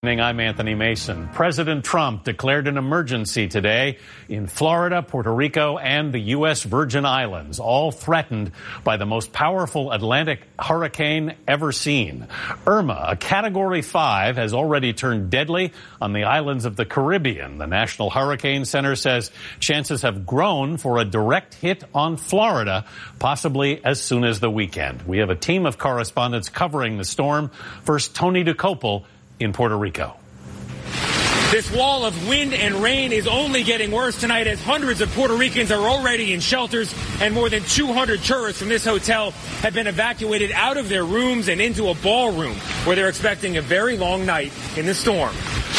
I'm Anthony Mason. President Trump declared an emergency today in Florida, Puerto Rico, and the U.S. Virgin Islands, all threatened by the most powerful Atlantic hurricane ever seen. Irma, a Category 5, has already turned deadly on the islands of the Caribbean. The National Hurricane Center says chances have grown for a direct hit on Florida, possibly as soon as the weekend. We have a team of correspondents covering the storm. First, Tony Dokoupil in Puerto Rico. This wall of wind and rain is only getting worse tonight as hundreds of Puerto Ricans are already in shelters and more than 200 tourists from this hotel have been evacuated out of their rooms and into a ballroom where they're expecting a very long night in the storm.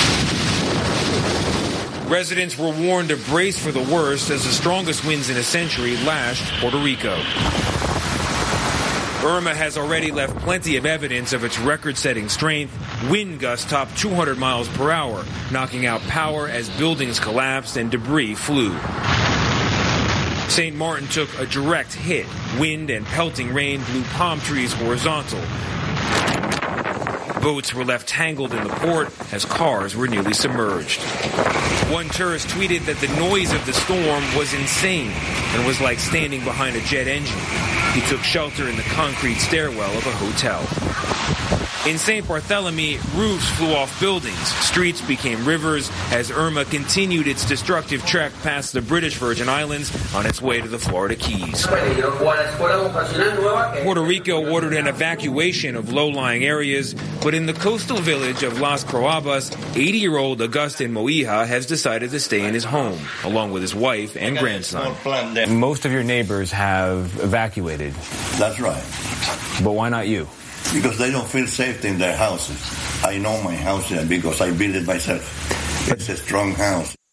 Residents were warned to brace for the worst as the strongest winds in a century lashed Puerto Rico. Irma has already left plenty of evidence of its record-setting strength. Wind gusts topped 200 miles per hour, knocking out power as buildings collapsed and debris flew. St. Martin took a direct hit. Wind and pelting rain blew palm trees horizontal. Boats were left tangled in the port as cars were nearly submerged. One tourist tweeted that the noise of the storm was insane and was like standing behind a jet engine. He took shelter in the concrete stairwell of a hotel. In St. Barthélemy, roofs flew off buildings. Streets became rivers as Irma continued its destructive trek past the British Virgin Islands on its way to the Florida Keys. Puerto Rico ordered an evacuation of low-lying areas, but in the coastal village of Las Croabas, 80-year-old Agustin Moija has decided to stay in his home, along with his wife and grandson. Most of your neighbors have evacuated. That's right. But why not you? Because they don't feel safe in their houses. I know my house because I built it myself. It's a strong house.